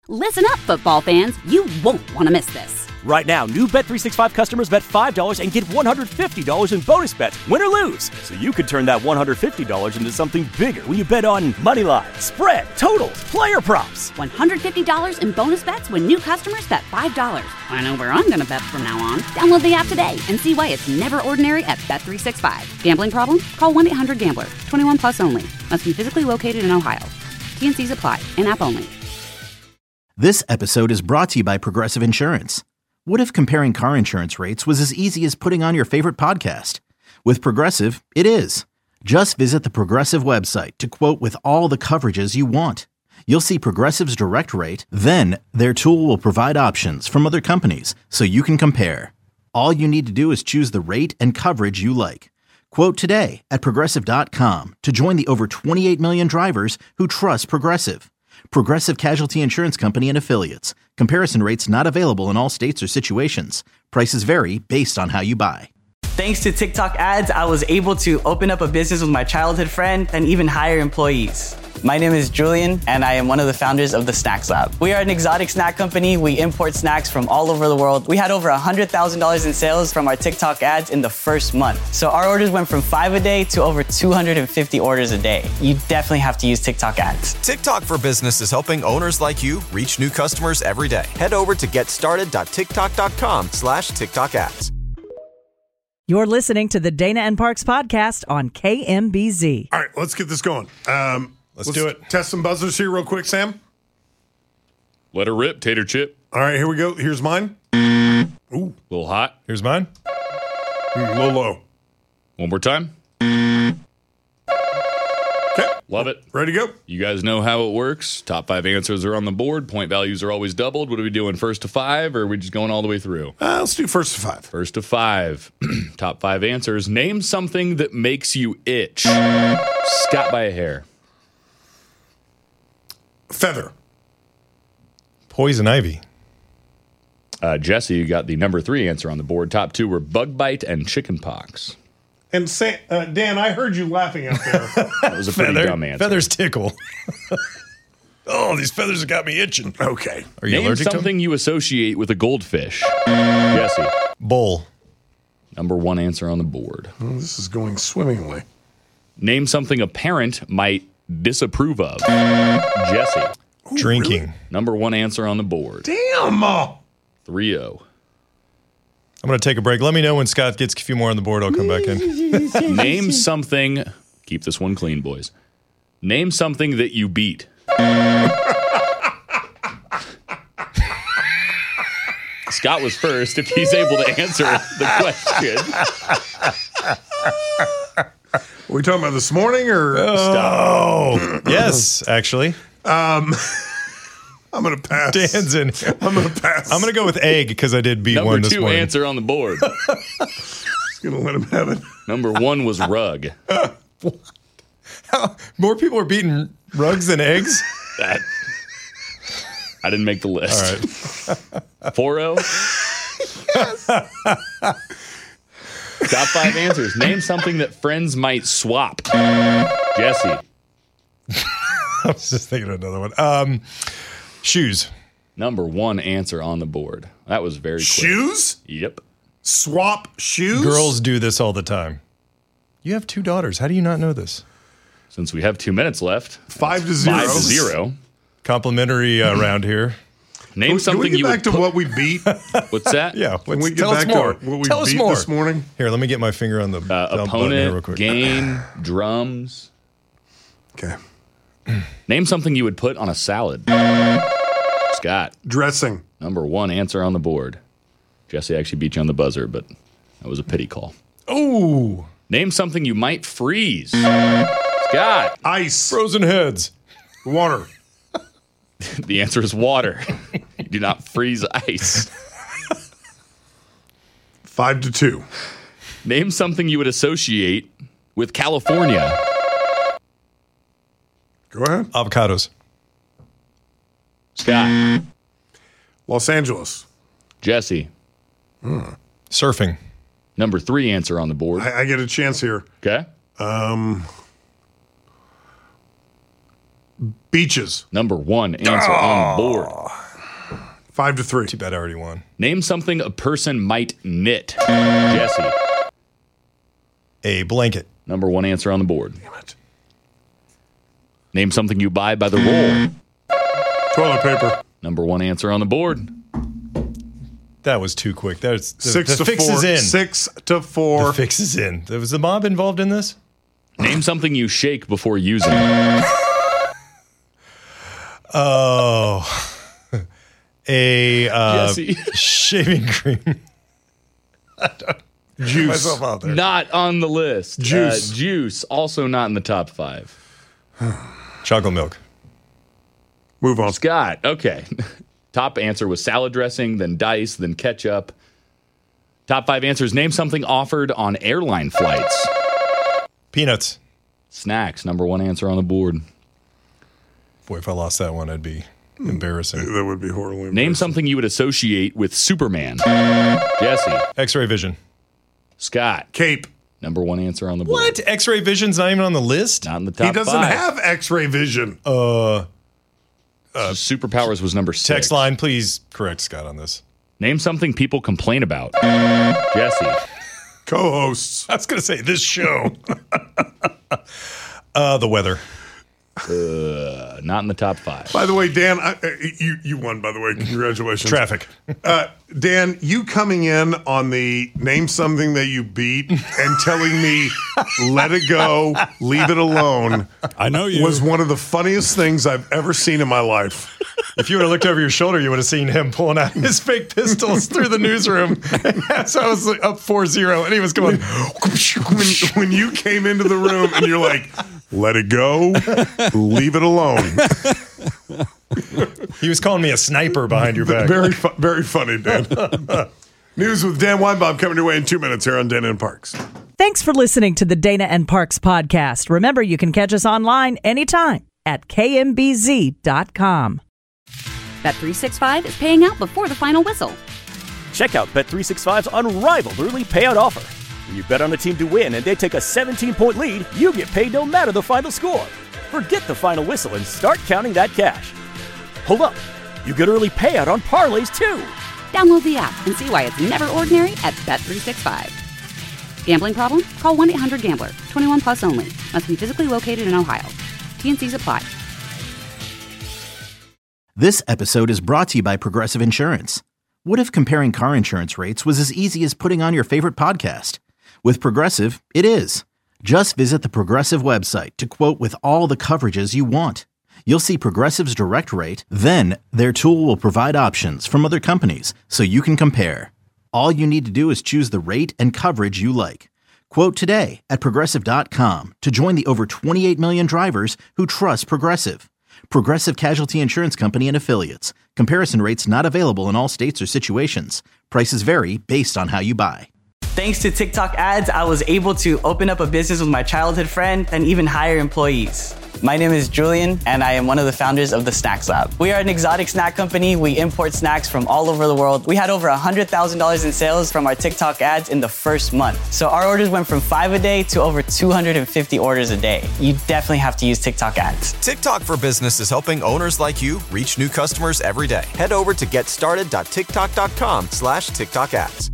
Listen up, football fans. You won't want to miss this. Right now, new Bet365 customers bet $5 and get $150 in bonus bets, win or lose. So you could turn that $150 into something bigger when you bet on money line, spread, totals, player props. $150 in bonus bets when new customers bet $5. I know where I'm going to bet from now on. Download the app today and see why it's never ordinary at Bet365. Gambling problem? Call 1-800-GAMBLER. 21 plus only. Must be physically located in Ohio. T&Cs apply. In-app only. This episode is brought to you by Progressive Insurance. What if comparing car insurance rates was as easy as putting on your favorite podcast? With Progressive, it is. Just visit the Progressive website to quote with all the coverages you want. You'll see Progressive's direct rate, then their tool will provide options from other companies so you can compare. All you need to do is choose the rate and coverage you like. Quote today at Progressive.com to join the over 28 million drivers who trust Progressive. Progressive Casualty Insurance Company and Affiliates. Comparison rates not available in all states or situations. Prices vary based on how you buy. Thanks to TikTok ads, I was able to open up a business with my childhood friend and even hire employees. My name is Julian, and I am one of the founders of the Snacks Lab. We are an exotic snack company. We import snacks from all over the world. We had over $100,000 in sales from our TikTok ads in the first month. So our orders went from 5 a day to over 250 orders a day. You definitely have to use TikTok ads. TikTok for Business is helping owners like you reach new customers every day. Head over to getstarted.tiktok.com/TikTok ads. You're listening to the Dana and Parks podcast on KMBZ. All right, let's get this going. Let's do it. Test some buzzers here real quick, Sam. Let her rip, Tater Chip. All right, here we go. Here's mine. Ooh. A little hot. Here's mine. A little low. One more time. Okay. Love it. Ready to go? You guys know how it works. Top 5 answers are on the board. Point values are always doubled. What are we doing, first to 5, or are we just going all the way through? Let's do first to 5. First to 5. Top 5 answers. Name something that makes you itch. Scott by a hair. Feather. Poison ivy. Jesse, you got the number 3 answer on the board. Top 2 were bug bite and chicken pox. And Dan, I heard you laughing out there. That was a pretty dumb answer. Feathers tickle. Oh, these feathers have got me itching. Okay. Are you Name allergic to something them? you associate with a goldfish. Jesse. Bowl. Number 1 answer on the board. Well, this is going swimmingly. Name something a parent might disapprove of. Jesse. Drinking. Really? Number 1 answer on the board. Damn. 3-0. I'm going to take a break. Let me know when Scott gets a few more on the board. I'll come back in. Name something. Keep this one clean, boys. Name something that you beat. Scott was first. If he's able to answer the question. Are we talking about this morning or Oh, yes, actually. I'm going to pass. Dan's in. I'm going to pass. I'm going to go with egg because I did beat Number one this 2 morning. answer on the board. Just going to let him have it. Number 1 was rug. More people are beating rugs than eggs? That I didn't make the list. All right. 4-0. Top 5 answers. Name something that friends might swap. Jesse. I was just thinking of another one. Shoes. Number 1 answer on the board. That was very quick. Shoes? Yep. Swap shoes? Girls do this all the time. You have 2 daughters. How do you not know this? Since we have 2 minutes left. 5-0. 5-0. Complimentary round here. Name something Can we you get would back to put- what we beat? What's that? Yeah. Can we get Tell us back more. to what we Tell us beat more. this morning? Here, let me get my finger on the dump button here real Opponent, quick. game, drums. Okay. Name something you would put on a salad. Scott. Dressing. Number 1 answer on the board. Jesse actually beat you on the buzzer, but that was a pity call. Ooh. Name something you might freeze. Scott. Ice. Frozen heads. Water. The answer is water. You do not freeze ice. 5-2. Name something you would associate with California. Go ahead. Avocados. Scott. Los Angeles. Jesse. Surfing. Number 3 answer on the board. I get a chance here. Okay. Beaches. Number 1 answer on the board. 5-3. Too bad I already won. Name something a person might knit. Jesse. A blanket. Number one answer on the board. Damn it. Name something you buy by the roll. Toilet paper. Number one answer on the board. That was too quick. That's the 6-4. fix is in. 6-4. The fix is in. Was the mob involved in this? Name something you shake before using. Oh. Jesse. Shaving cream. Juice. Myself out there. Not on the list. Juice. Juice, also not in the top 5. Chocolate milk. Move on. Scott, okay. Top answer was salad dressing, then dice, then ketchup. Top 5 answers. Name something offered on airline flights. Peanuts. Snacks, number one answer on the board. Boy, if I lost that one, I'd be embarrassing. That would be horribly embarrassing. Name something you would associate with Superman. Jesse. X-ray vision. Scott. Cape. Number one answer on the board. What? X-ray vision's not even on the list? Not in the top 5. He doesn't have X-ray vision. Superpowers was number 6. Text line, please correct Scott on this. Name something people complain about. Jesse. Co-hosts. I was going to say this show. The weather. Not in the top 5. By the way, Dan, you won, by the way. Congratulations. Traffic. Dan, you coming in on the name something that you beat and telling me let it go, leave it alone. I know you. Was one of the funniest things I've ever seen in my life. If you would have looked over your shoulder, you would have seen him pulling out his fake pistols through the newsroom. So I was up 4-0, and he was going. when you came into the room and you're like, let it go, leave it alone. He was calling me a sniper behind your back. Very funny, Dan. News with Dan Weinbaum coming your way in 2 minutes here on Dana and Parks. Thanks for listening to the Dana and Parks podcast. Remember, you can catch us online anytime at kmbz.com. Bet365 is paying out before the final whistle. Check out Bet365's unrivaled early payout offer. When you bet on a team to win and they take a 17-point lead, you get paid no matter the final score. Forget the final whistle and start counting that cash. Hold up. You get early payout on parlays, too. Download the app and see why it's never ordinary at Bet365. Gambling problem? Call 1-800-GAMBLER. 21 plus only. Must be physically located in Ohio. T&Cs apply. This episode is brought to you by Progressive Insurance. What if comparing car insurance rates was as easy as putting on your favorite podcast? With Progressive, it is. Just visit the Progressive website to quote with all the coverages you want. You'll see Progressive's direct rate, then their tool will provide options from other companies so you can compare. All you need to do is choose the rate and coverage you like. Quote today at Progressive.com to join the over 28 million drivers who trust Progressive. Progressive Casualty Insurance Company and Affiliates. Comparison rates not available in all states or situations. Prices vary based on how you buy. Thanks to TikTok ads, I was able to open up a business with my childhood friend and even hire employees. My name is Julian, and I am one of the founders of the Snacks Lab. We are an exotic snack company. We import snacks from all over the world. We had over $100,000 in sales from our TikTok ads in the first month. So our orders went from 5 a day to over 250 orders a day. You definitely have to use TikTok ads. TikTok for Business is helping owners like you reach new customers every day. Head over to getstarted.tiktok.com/TikTok ads.